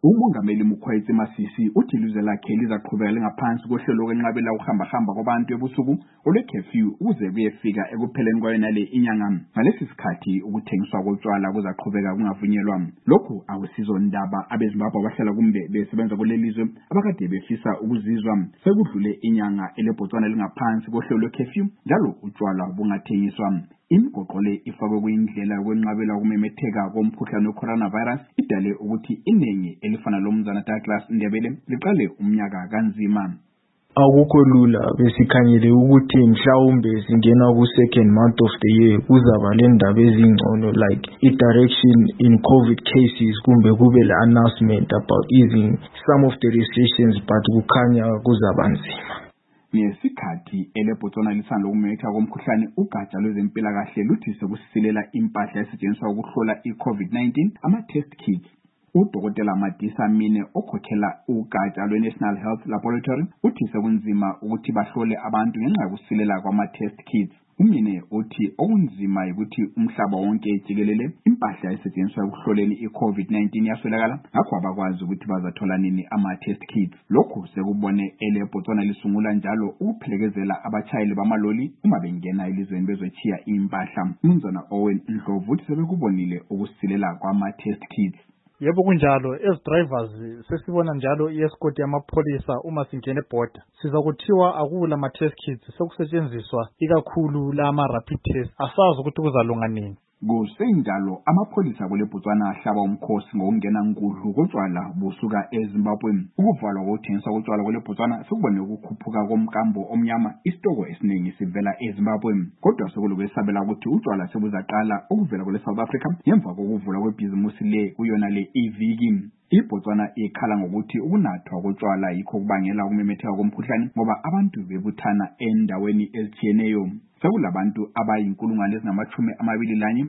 Umongameli Mokgweetsi Masisi uthi ilizwe lakhe lizaqhubeka lingaphansi kohlelo lokwenqabela ukuhamba kwabantu ebusuku olwe-curfew ukuze kuyefika ekupheleni kwayo nale inyanga. Ngalesi sikhathi ukuthengiswa kotshwala kuzaqhubeka kungavunyelwa. Lokhu akusizo ndaba abeZimbabwe abahlala kumbe besebenza kuleli lizwe abakade befisa ukuzizwa. Sekudlule inyanga eleBotswana lingaphansi kohlelo lwe-curfew njalo utshwala bungathengiswa. Imigoqo le ifakwe kuyindlela yokwenqabela ukumemetheka komkhuhlane we-coronavirus idale ukuthi iningi elifana loMnumzana Douglas Ndebele liqale umnyaka kanzima. Akukho lula besikhanyele ukuthi mhlawumbe singena ku-second month of the year kuzaba le ndaba ezingcono like i-direction in COVID cases kumbe kube le-announcement about easing some of the restrictions but kukhanya kuzaba nzima. Ngesikhathi eleBotswana lisanda ukumemetheka komkhuhlane ugatsha lwezempilakahle luthi sekusisilela impahla esetshenziswa ukuhlola i-COVID-19 ama-test kits. Udokotela Madisa Mine okhokhela ugatsha lwe-National Health Laboratory uthi sekunzima ukuthi bahlole abantu ngenxa yokusilela kwama-test kits. Umine uthi okunzima ukuthi umhlaba wonke jikelele impahla esetshenziswa ukuhloleni i-COVID-19 yaswelakala ngakho abakwazi ukuthi bazathola nini ama-test kits. Lokhu sekubone eleBotswana lisungula njalo ukuphelekezela abatshayeli bamaloli uma bengena elizweni bezochiya impahla. Umnumzana Owen Ndlovu uthi sebekubonile ukusilela kwama-test kits. Yebo kunjalo, as drivers sesibona njalo i-escort yamapholisa uma singena eborder sizakuthiwa akula ama-test kits sekusetshenziswa ikakhulu la ama-rapid test asazi ukuthi kuzalunga nini. Kusenjalo amapholisa kuleBotswana ahlaba umkhosi ngokungena nkudlu kotshwala busuka eZimbabwe. Ukuvalwa kokuthengiswa kotshwala kuleBotswana sekubone ukukhuphuka komkambo omnyama isitoko esiningi sivela eZimbabwe. Kodwa sekulokwesabela ukuthi utshwala sebuzaqala ukuvela kule South Africa ngemva kokuvula kwebhizimusi le kuyona le iviki. IBotswana ikhala ngokuthi ukunathwa kotshwala yikho kubangela ukumemetheka komkhuhlane ngoba abantu bebuthana endaweni ezitshiyeneyo. Sekulabantu abayinkulungwane ezingamashumi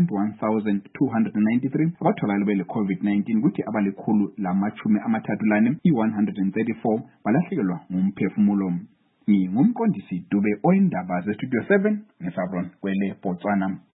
i-21,293 abatholakala bele-COVID-19 kuthi abali-134 i-134 balahlekelwa ngumphefumulo. Ngingumqondisi Dube oyindaba zeStudio 7 ngeSabron kwele Botswana.